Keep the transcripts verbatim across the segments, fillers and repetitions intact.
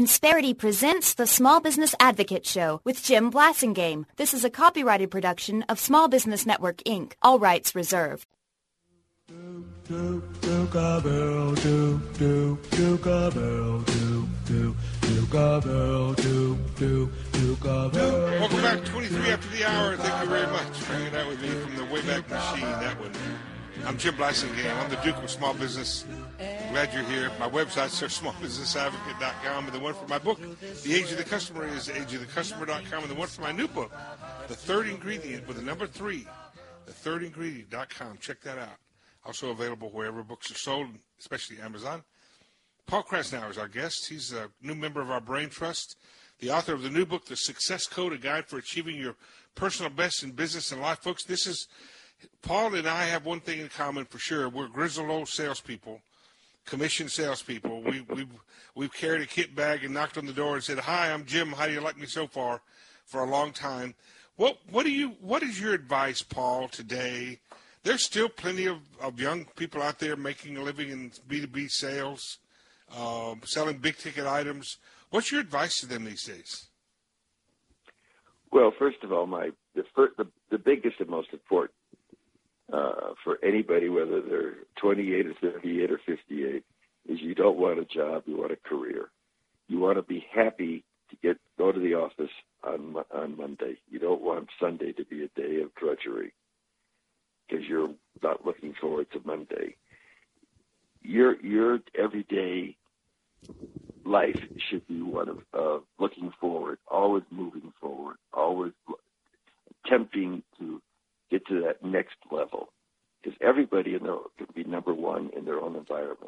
Insperity presents the Small Business Advocate Show with Jim Blasingame. This is a copyrighted production of Small Business Network, Incorporated. All rights reserved. Do, do, do, gobble, do, do, do, gobble, do, do, do, gobble, do, do, do, gobble. Welcome back, twenty-three after the hour. Thank you very much for hanging out with me from the Wayback Machine. That one. I'm Jim Blasingame. I'm the Duke of Small Business. Glad you're here. My website's small business advocate dot com, and the one for my book, The Age of the Customer, is age of the customer dot com, and the one for my new book, The Third Ingredient, with the number three, the third ingredient dot com. Check that out. Also available wherever books are sold, especially Amazon. Paul Krasnow is our guest. He's a new member of our Brain Trust, the author of the new book, The Success Code, A Guide for Achieving Your Personal Best in Business and Life. Folks, this is, Paul and I have one thing in common for sure. We're grizzled old salespeople, commissioned salespeople. We, we've, we've carried a kit bag and knocked on the door and said, "Hi, I'm Jim. How do you like me so far?" for a long time. What, what do you, what is your advice, Paul, today? There's still plenty of, of young people out there making a living in B two B sales, uh, selling big-ticket items. What's your advice to them these days? Well, first of all, my the, first, the, the biggest and most important uh, for anybody, whether they're twenty-eight or thirty-eight or fifty-eight, is you don't want a job, you want a career. You want to be happy to get go to the office on on Monday. You don't want Sunday to be a day of drudgery, because you're not looking forward to Monday. Your your everyday life should be one of uh, looking forward, always moving forward, always attempting to get to that next level. Because everybody in their, can be number one in their own environment.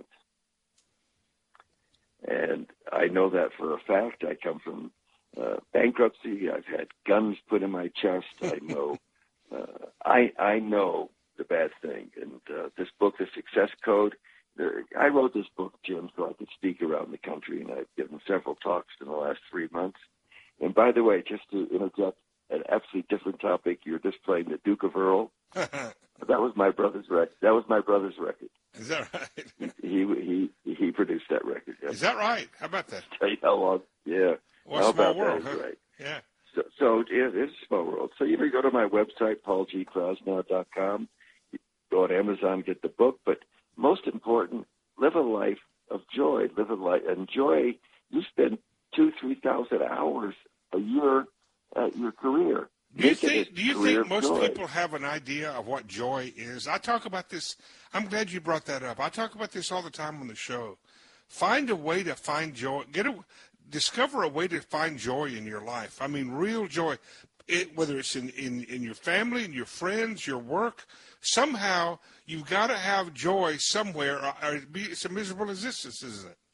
And I know that for a fact. I come from uh, bankruptcy. I've had guns put in my chest. I know. Uh, I I know the bad thing, and uh, this book, The Success Code, there, I wrote this book, Jim, so I could speak around the country, and I've given several talks in the last three months. And by the way, just to interject an absolutely different topic, you're just playing the Duke of Earl. That was my brother's record. That was my brother's record. Is that right? he he he produced that record. Yes. Is that right? How about that? Tell you how long? Yeah. What how a small about world, that? huh? Right. Yeah. So, so it, it's a small world. So you can go to my website, paul g krasnow dot com. Go on Amazon, get the book. But most important, live a life of joy. Live a life. Enjoy. You spend two, three thousand hours a year at your career. Do you think? Do you think most joy. people have an idea of what joy is? I talk about this. I'm glad you brought that up. I talk about this all the time on the show. Find a way to find joy. Get a discover a way to find joy in your life. I mean, real joy. It, whether it's in, in, in your family, in your friends, your work, somehow you've got to have joy somewhere, or, or it'd be, it's a miserable existence, isn't it?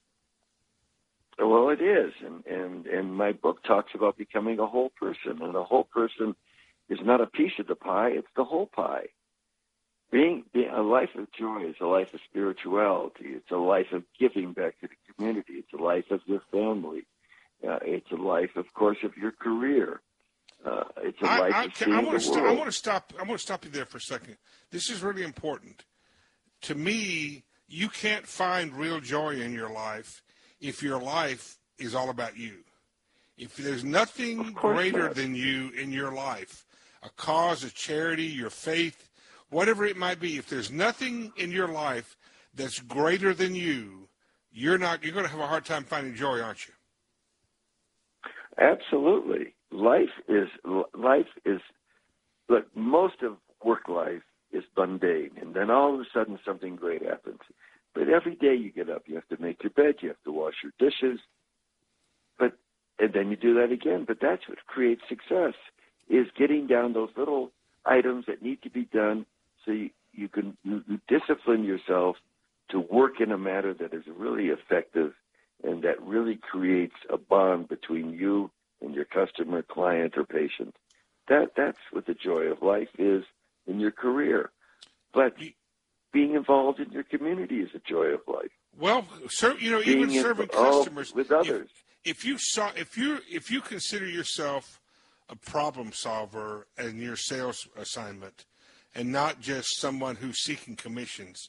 Well, it is, and, and and my book talks about becoming a whole person, and a whole person is not a piece of the pie; it's the whole pie. Being, being a life of joy is a life of spirituality. It's a life of giving back to the community. It's a life of your family. Uh, it's a life, of course, of your career. Uh, it's a I, life I, of can, seeing I want the to st- world. I want to stop. I want to stop you there for a second. This is really important. To me, you can't find real joy in your life if your life is all about you. If there's nothing greater not. than you in your life, a cause, a charity, your faith, whatever it might be, if there's nothing in your life that's greater than you, you're not. You're going to have a hard time finding joy, aren't you? Absolutely. Life is life is, but most of work life is mundane, and then all of a sudden something great happens. But every day you get up, you have to make your bed, you have to wash your dishes, but and then you do that again. But that's what creates success, is getting down those little items that need to be done, so you, you can you, you discipline yourself to work in a manner that is really effective and that really creates a bond between you and your customer, client, or patient. That that's what the joy of life is in your career. But being involved in your community is a joy of life. Well, sir, you know, Being even serving involved customers with others. If, if you saw, if you if you consider yourself a problem solver in your sales assignment, and not just someone who's seeking commissions,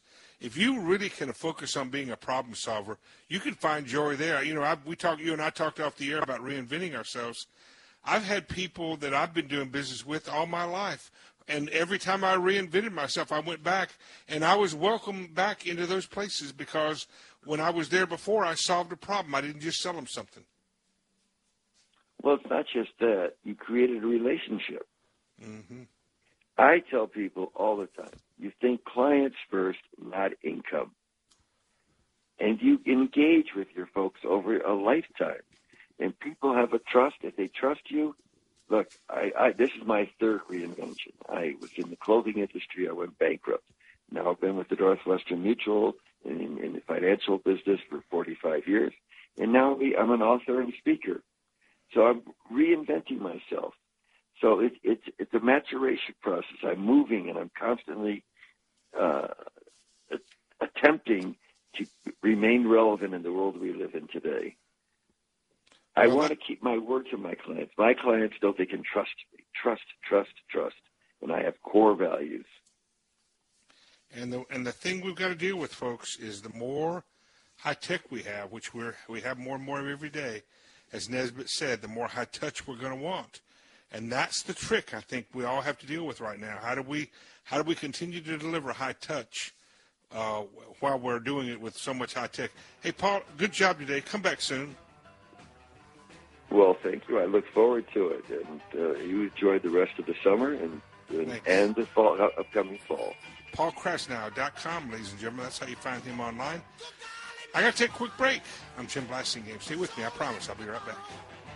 if you really can focus on being a problem solver, you can find joy there. You know, I, we talk, you and I talked off the air about reinventing ourselves. I've had people that I've been doing business with all my life, and every time I reinvented myself, I went back, and I was welcomed back into those places because when I was there before, I solved a problem. I didn't just sell them something. Well, it's not just that. You created a relationship. Mm-hmm. I tell people all the time, you think clients first, not income. And you engage with your folks over a lifetime. And people have a trust. If they trust you, look, I, I, this is my third reinvention. I was in the clothing industry. I went bankrupt. Now I've been with the Northwestern Mutual in, in the financial business for forty-five years. And now I'm an author and speaker. So I'm reinventing myself. So it, it's it's a maturation process. I'm moving, and I'm constantly uh, attempting to remain relevant in the world we live in today. I well, want to keep my word to my clients. My clients know they can trust me. Trust, trust, trust. And I have core values. And the and the thing we've got to deal with, folks, is the more high tech we have, which we're we have more and more every day. As Nesbitt said, the more high touch we're going to want. And that's the trick I think we all have to deal with right now. How do we how do we continue to deliver high touch uh, while we're doing it with so much high tech? Hey, Paul, good job today. Come back soon. Well, thank you. I look forward to it. And uh, you enjoy the rest of the summer and and, and the fall, uh, upcoming fall. Paul Krasnow dot com, ladies and gentlemen. That's how you find him online. I got to take a quick break. I'm Jim Blasingame. Stay with me. I promise. I'll be right back.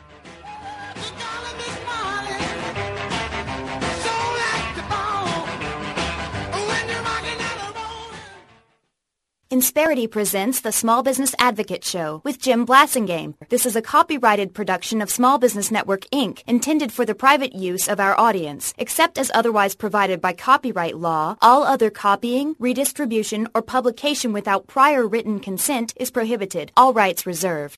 Insperity presents the Small Business Advocate Show with Jim Blasingame. This is a copyrighted production of Small Business Network, Incorporated, intended for the private use of our audience. Except as otherwise provided by copyright law, all other copying, redistribution, or publication without prior written consent is prohibited. All rights reserved.